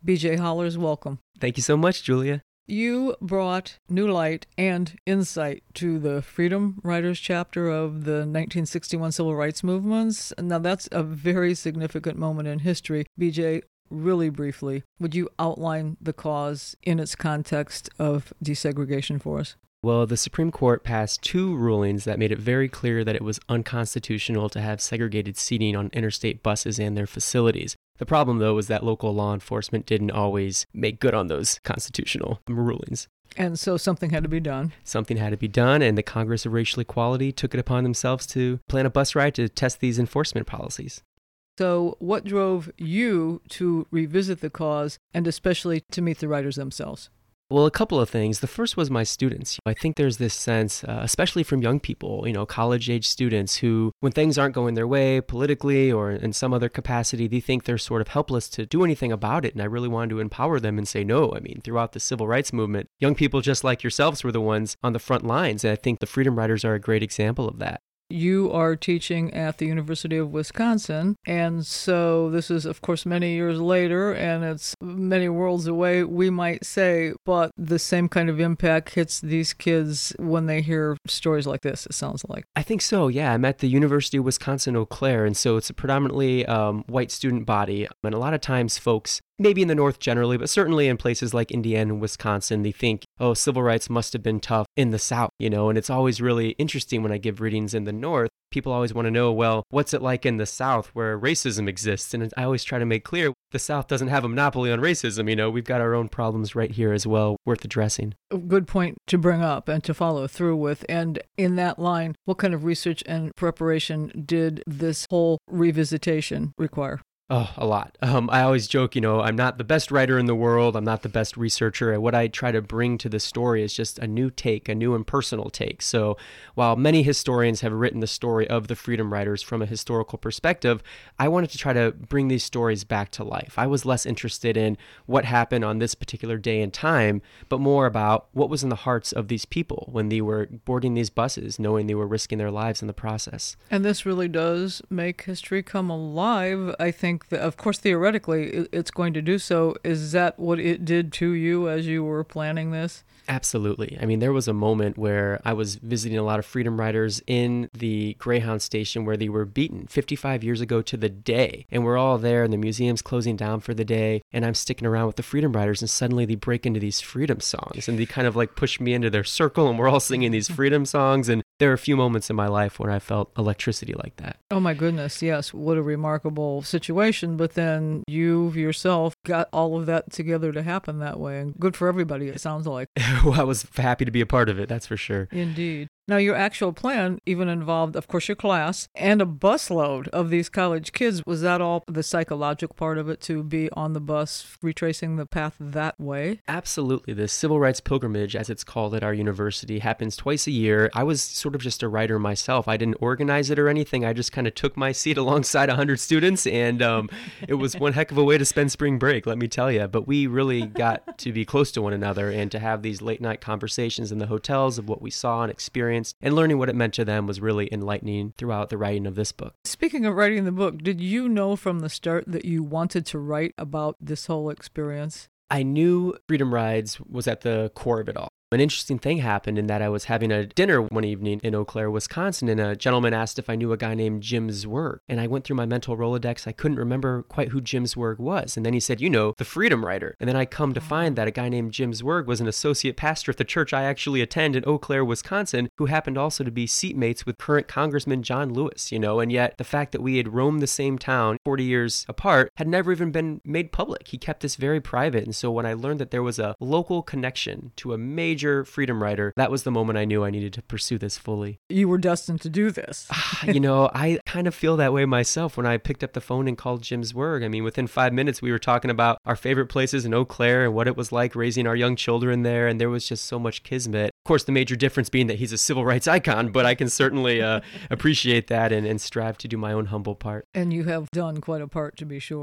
B.J. Hollers, welcome. Thank you so much, Julia. You brought new light and insight to the Freedom Riders chapter of the 1961 Civil Rights Movements. Now, that's a very significant moment in history. BJ, really briefly, would you outline the cause in its context of desegregation for us? Well, the Supreme Court passed 2 rulings that made it very clear that it was unconstitutional to have segregated seating on interstate buses and their facilities. The problem, though, was that local law enforcement didn't always make good on those constitutional rulings. And so something had to be done. Something had to be done, and the Congress of Racial Equality took it upon themselves to plan a bus ride to test these enforcement policies. So what drove you to revisit the cause and especially to meet the riders themselves? Well, a couple of things. The first was my students. I think there's this sense, especially from young people, college-age students who, when things aren't going their way politically or in some other capacity, they think they're sort of helpless to do anything about it. And I really wanted to empower them and say, no. I mean, throughout the civil rights movement, young people just like yourselves were the ones on the front lines. And I think the Freedom Riders are a great example of that. You are teaching at the University of Wisconsin, and so this is, of course, many years later, and it's many worlds away, we might say, but the same kind of impact hits these kids when they hear stories like this, it sounds like. I think so, yeah. I'm at the University of Wisconsin-Eau Claire, and so it's a predominantly white student body, and a lot of times folks, maybe in the North generally, but certainly in places like Indiana and Wisconsin, they think, oh, civil rights must have been tough in the South, and it's always really interesting when I give readings in the North. People always want to know, well, what's it like in the South where racism exists? And I always try to make clear the South doesn't have a monopoly on racism. We've got our own problems right here as well, worth addressing. A good point to bring up and to follow through with. And in that line, what kind of research and preparation did this whole revisitation require? Oh, a lot. I always joke, I'm not the best writer in the world. I'm not the best researcher. And what I try to bring to the story is just a new take, a new and personal take. So while many historians have written the story of the Freedom Riders from a historical perspective, I wanted to try to bring these stories back to life. I was less interested in what happened on this particular day and time, but more about what was in the hearts of these people when they were boarding these buses, knowing they were risking their lives in the process. And this really does make history come alive, I think. Of course, theoretically, it's going to do so. Is that what it did to you as you were planning this? Absolutely. I mean, there was a moment where I was visiting a lot of Freedom Riders in the Greyhound station where they were beaten 55 years ago to the day. And we're all there and the museum's closing down for the day. And I'm sticking around with the Freedom Riders and suddenly they break into these freedom songs and they kind of like push me into their circle and we're all singing these freedom songs. And there are a few moments in my life where I felt electricity like that. Oh my goodness, yes. What a remarkable situation. But then you yourself got all of that together to happen that way. And good for everybody, it sounds like. Well, I was happy to be a part of it, that's for sure. Indeed. Now, your actual plan even involved, of course, your class and a busload of these college kids. Was that all the psychological part of it, to be on the bus, retracing the path that way? Absolutely. The Civil Rights Pilgrimage, as it's called at our university, happens twice a year. I was sort of just a writer myself. I didn't organize it or anything. I just kind of took my seat alongside 100 students, and it was one heck of a way to spend spring break, let me tell you. But we really got to be close to one another and to have these late-night conversations in the hotels of what we saw and experienced. And learning what it meant to them was really enlightening throughout the writing of this book. Speaking of writing the book, did you know from the start that you wanted to write about this whole experience? I knew Freedom Rides was at the core of it all. An interesting thing happened in that I was having a dinner one evening in Eau Claire, Wisconsin, and a gentleman asked if I knew a guy named Jim Zwerg. And I went through my mental Rolodex. I couldn't remember quite who Jim Zwerg was. And then he said, the Freedom Rider. And then I come to find that a guy named Jim Zwerg was an associate pastor at the church I actually attend in Eau Claire, Wisconsin, who happened also to be seatmates with current Congressman John Lewis, and yet the fact that we had roamed the same town 40 years apart had never even been made public. He kept this very private. And so when I learned that there was a local connection to a major Freedom Rider, that was the moment I knew I needed to pursue this fully. You were destined to do this. I kind of feel that way myself when I picked up the phone and called Jim Zwerg. I mean, within 5 minutes, we were talking about our favorite places in Eau Claire and what it was like raising our young children there, and there was just so much kismet. Of course, the major difference being that he's a civil rights icon, but I can certainly appreciate that and strive to do my own humble part. And you have done quite a part, to be sure.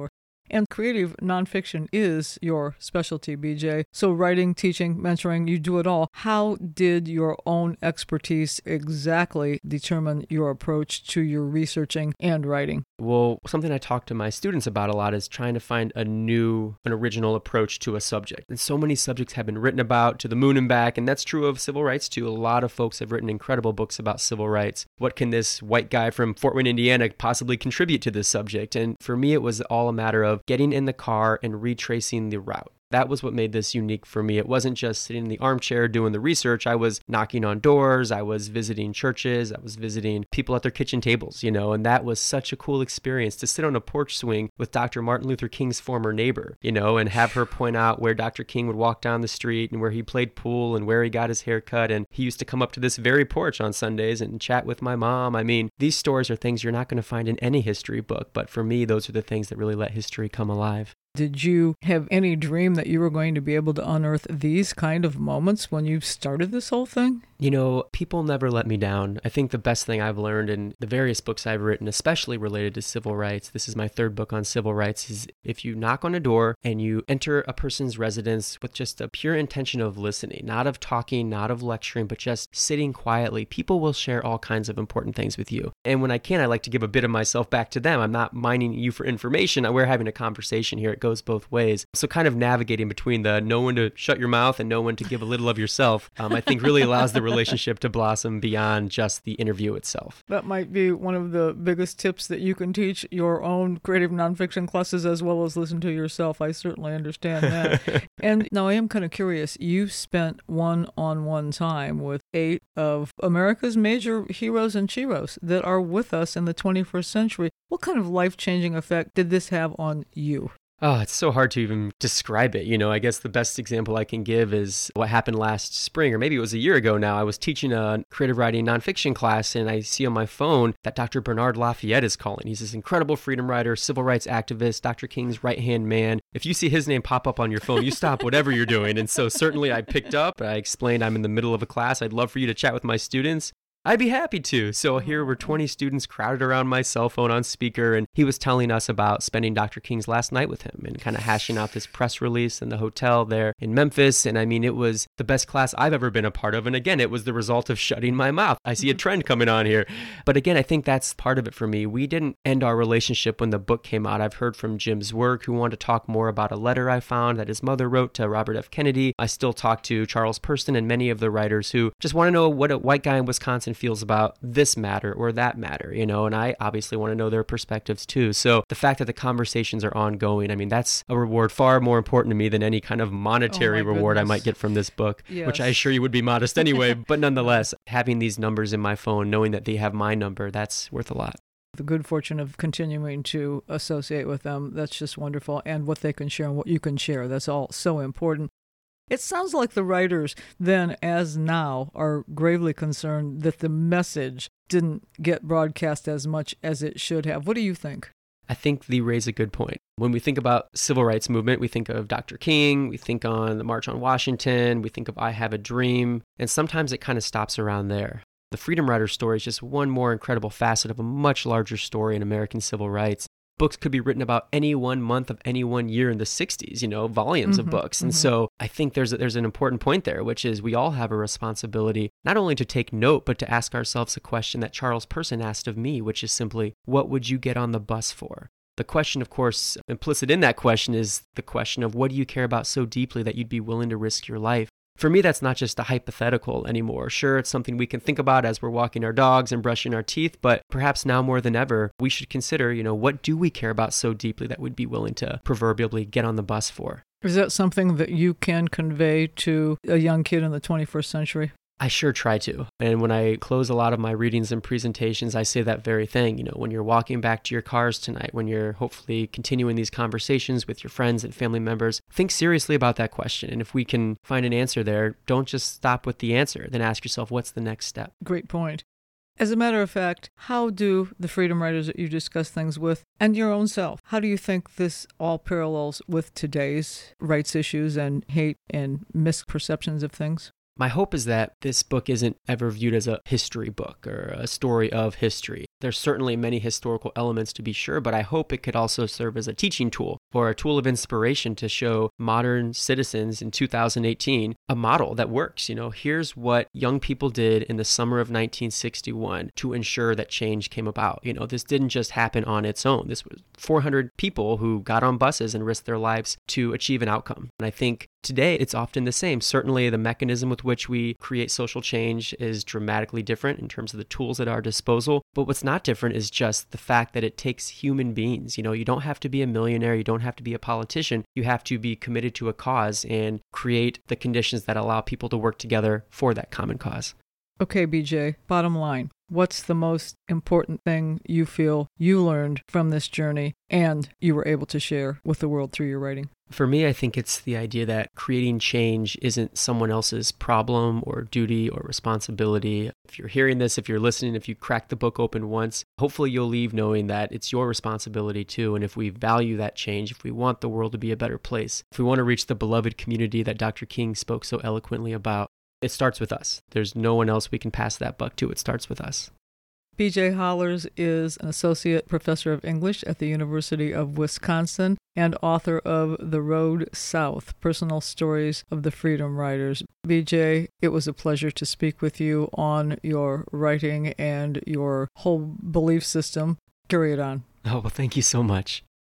And creative nonfiction is your specialty, BJ. So writing, teaching, mentoring, you do it all. How did your own expertise exactly determine your approach to your researching and writing? Well, something I talk to my students about a lot is trying to find an original approach to a subject. And so many subjects have been written about to the moon and back, and that's true of civil rights too. A lot of folks have written incredible books about civil rights. What can this white guy from Fort Wayne, Indiana possibly contribute to this subject? And for me, it was all a matter of getting in the car and retracing the route. That was what made this unique for me. It wasn't just sitting in the armchair doing the research. I was knocking on doors. I was visiting churches. I was visiting people at their kitchen tables, and that was such a cool experience to sit on a porch swing with Dr. Martin Luther King's former neighbor, and have her point out where Dr. King would walk down the street and where he played pool and where he got his hair cut. And he used to come up to this very porch on Sundays and chat with my mom. I mean, these stories are things you're not going to find in any history book, but for me, those are the things that really let history come alive. Did you have any dream that you were going to be able to unearth these kind of moments when you started this whole thing? People never let me down. I think the best thing I've learned in the various books I've written, especially related to civil rights, this is my third book on civil rights, is if you knock on a door and you enter a person's residence with just a pure intention of listening, not of talking, not of lecturing, but just sitting quietly, people will share all kinds of important things with you. And when I can, I like to give a bit of myself back to them. I'm not mining you for information. We're having a conversation here. It goes both ways. So kind of navigating between the know when to shut your mouth and know when to give a little of yourself, I think really allows the relationship to blossom beyond just the interview itself. That might be one of the biggest tips that you can teach your own creative nonfiction classes as well as listen to yourself. I certainly understand that. And now I am kind of curious. You spent one-on-one time with 8 of America's major heroes and sheroes that are with us in the 21st century. What kind of life-changing effect did this have on you? Oh, it's so hard to even describe it. I guess the best example I can give is what happened last spring, or maybe it was a year ago now. I was teaching a creative writing nonfiction class, and I see on my phone that Dr. Bernard Lafayette is calling. He's this incredible freedom writer, civil rights activist, Dr. King's right-hand man. If you see his name pop up on your phone, you stop whatever you're doing. And so certainly I picked up. I explained I'm in the middle of a class. I'd love for you to chat with my students. I'd be happy to. So here were 20 students crowded around my cell phone on speaker, and he was telling us about spending Dr. King's last night with him and kind of hashing out this press release in the hotel there in Memphis. And I mean, it was the best class I've ever been a part of. And again, it was the result of shutting my mouth. I see a trend coming on here. But again, I think that's part of it for me. We didn't end our relationship when the book came out. I've heard from Jim Zwerg, who wanted to talk more about a letter I found that his mother wrote to Robert F. Kennedy. I still talk to Charles Perston and many of the writers who just want to know what a white guy in Wisconsin feels about this matter or that matter, and I obviously want to know their perspectives too. So the fact that the conversations are ongoing, I mean, that's a reward far more important to me than any kind of monetary reward I might get from this book, yes. Which I assure you would be modest anyway. But nonetheless, having these numbers in my phone, knowing that they have my number, that's worth a lot. The good fortune of continuing to associate with them, that's just wonderful. And what they can share and what you can share, that's all so important. It sounds like the writers then, as now, are gravely concerned that the message didn't get broadcast as much as it should have. What do you think? I think they raise a good point. When we think about civil rights movement, we think of Dr. King, we think on the March on Washington, we think of I Have a Dream, and sometimes it kind of stops around there. The Freedom Rider story is just one more incredible facet of a much larger story in American civil rights. Books could be written about any one month of any one year in the 60s, volumes of books. And so I think there's an important point there, which is we all have a responsibility not only to take note, but to ask ourselves a question that Charles Persson asked of me, which is simply, what would you get on the bus for? The question, of course, implicit in that question is the question of what do you care about so deeply that you'd be willing to risk your life? For me, that's not just a hypothetical anymore. Sure, it's something we can think about as we're walking our dogs and brushing our teeth, but perhaps now more than ever, we should consider, what do we care about so deeply that we'd be willing to proverbially get on the bus for? Is that something that you can convey to a young kid in the 21st century? I sure try to. And when I close a lot of my readings and presentations, I say that very thing. When you're walking back to your cars tonight, when you're hopefully continuing these conversations with your friends and family members, think seriously about that question. And if we can find an answer there, don't just stop with the answer. Then ask yourself, what's the next step? Great point. As a matter of fact, how do the freedom writers that you discuss things with and your own self, how do you think this all parallels with today's rights issues and hate and misperceptions of things? My hope is that this book isn't ever viewed as a history book or a story of history. There's certainly many historical elements to be sure, but I hope it could also serve as a teaching tool or a tool of inspiration to show modern citizens in 2018 a model that works. Here's what young people did in the summer of 1961 to ensure that change came about. This didn't just happen on its own. This was 400 people who got on buses and risked their lives to achieve an outcome. And I think today, it's often the same. Certainly, the mechanism with which we create social change is dramatically different in terms of the tools at our disposal. But what's not different is just the fact that it takes human beings. You don't have to be a millionaire. You don't have to be a politician. You have to be committed to a cause and create the conditions that allow people to work together for that common cause. Okay, BJ, bottom line. What's the most important thing you feel you learned from this journey and you were able to share with the world through your writing? For me, I think it's the idea that creating change isn't someone else's problem or duty or responsibility. If you're hearing this, if you're listening, if you crack the book open once, hopefully you'll leave knowing that it's your responsibility too. And if we value that change, if we want the world to be a better place, if we want to reach the beloved community that Dr. King spoke so eloquently about, it starts with us. There's no one else we can pass that buck to. It starts with us. BJ Hollers is an associate professor of English at the University of Wisconsin and author of The Road South, Personal Stories of the Freedom Riders. BJ, it was a pleasure to speak with you on your writing and your whole belief system. Carry it on. Oh, well, thank you so much.